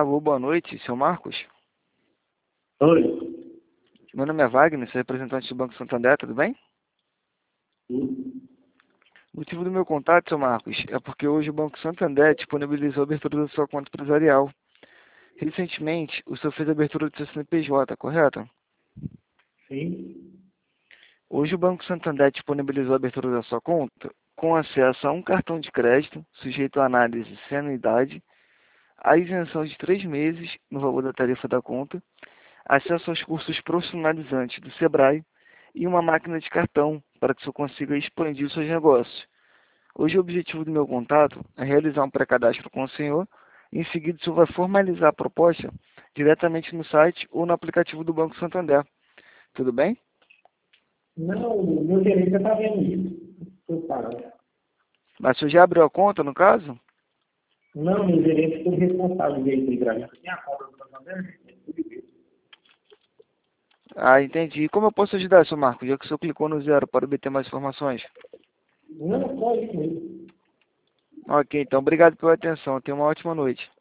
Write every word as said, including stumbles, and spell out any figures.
Alô, boa noite, seu Marcos. Oi. Meu nome é Wagner, sou representante do Banco Santander, tudo bem? Sim. O motivo do meu contato, seu Marcos, é porque hoje o Banco Santander disponibilizou a abertura da sua conta empresarial. Recentemente, o senhor fez a abertura do seu C N P J, correto? Sim. Hoje o Banco Santander disponibilizou a abertura da sua conta com acesso a um cartão de crédito sujeito à análise sem anuidade, a isenção de três meses no valor da tarifa da conta, acesso aos cursos profissionalizantes do Sebrae e uma máquina de cartão para que o senhor consiga expandir os seus negócios. Hoje o objetivo do meu contato é realizar um pré-cadastro com o senhor e em seguida o senhor vai formalizar a proposta diretamente no site ou no aplicativo do Banco Santander. Tudo bem? Não, o meu gerente já está vendo isso. Estou parando. Mas o senhor já abriu a conta, no caso? Não, meu gerente foi responsável dele ligar. Já tem a conta do Santander? Ah, entendi. Como eu posso ajudar, senhor Marcos, já que o senhor clicou no zero para obter mais informações? Não, só isso mesmo. Ok, então obrigado pela atenção. Tenha uma ótima noite.